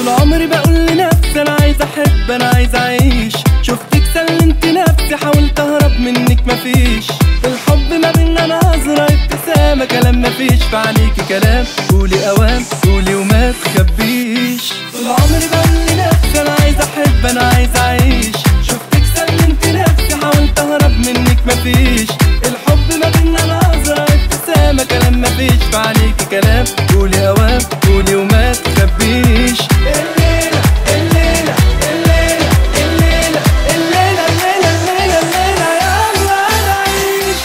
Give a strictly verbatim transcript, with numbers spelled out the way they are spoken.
طول عمري بقول لنفسي انا عايز احب انا عايز اعيش، شفتك سلمت نفسي حاولت اهرب منك مفيش، الحب ما بينا نظرة ابتسامة كلام مفيش، فعليكي كلام قولي اوام